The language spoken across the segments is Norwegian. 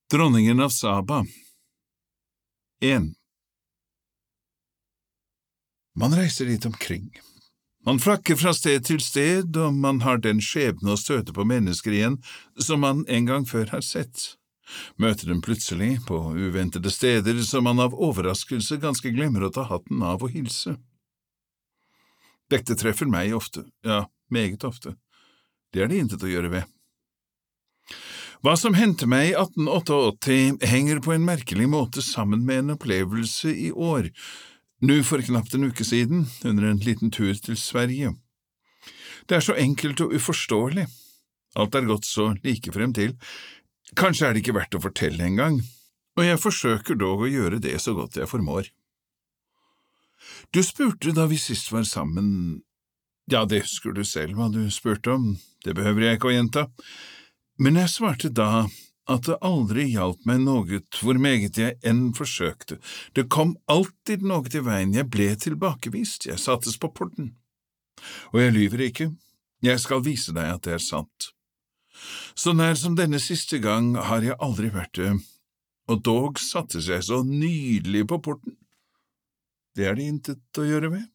Dronningen av Saba. 1. Man reiser dit omkring. Man flakker fra sted til sted, og man har den skjebne å støte på mennesker igjen som man en gang før har sett. Møter dem plutselig på uventede steder som man av overraskelse ganske glemmer å ta hatten av og hilse. Dette treffer meg ofte, ja, meget ofte. Det er det intet å gjøre ved. Hva som hendte meg i 1888 henger på en merkelig måte sammen med en opplevelse i år, nå for knapt en uke siden, under en liten tur til Sverige. Det er så enkelt og uforståelig. Alt er gått så like frem til. Kanskje er det ikke verdt å fortelle engang, og jeg forsøker dog å gjøre det så godt jeg formår. Du spurte da vi sist var sammen. Ja, det husker du selv hva du spurte om, det behøver jeg ikke å gjenta. Men jeg svarte da at det aldri hjalp meg noe hvor meget jeg enn forsøkte. Det kom alltid noe i veien, jeg ble tilbakevist, jeg sattes på porten. Og jeg lyver ikke, jeg skal vise deg at det er sant. Så nær som denne siste gang har jeg aldri vært det, og dog sattes jeg så nydelig på porten. Det er det intet å gjøre ved.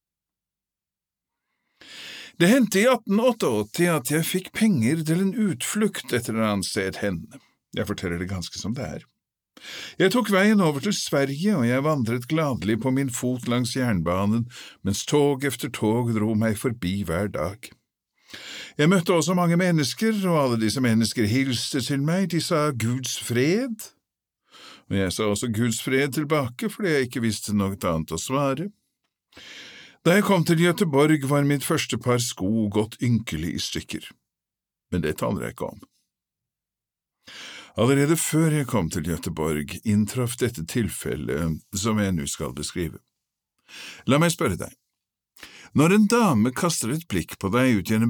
Det hendte i 1888 at jeg fikk penger til en utflukt et eller annet sted hen. Jeg forteller det ganske som det er. Jeg tok veien over til Sverige, og jeg vandret gladelig på min fot langs jernbanen, mens tog efter tog dro meg forbi hver dag. Jeg møtte også mange mennesker, og alle disse mennesker hilste til meg, de sa Guds fred. Og jeg sa også Guds fred tilbake, fordi jeg ikke visste noe annet å svare. Da jeg kom til Göteborg var mitt første par sko gått ynkelig i stykker, men det taler jeg ikke om. Allerede før jeg kom til Göteborg inntraff dette tilfellet som jeg nå skal beskrive. La meg spørre deg. Når en dame kaster et blikk på deg ut gjennom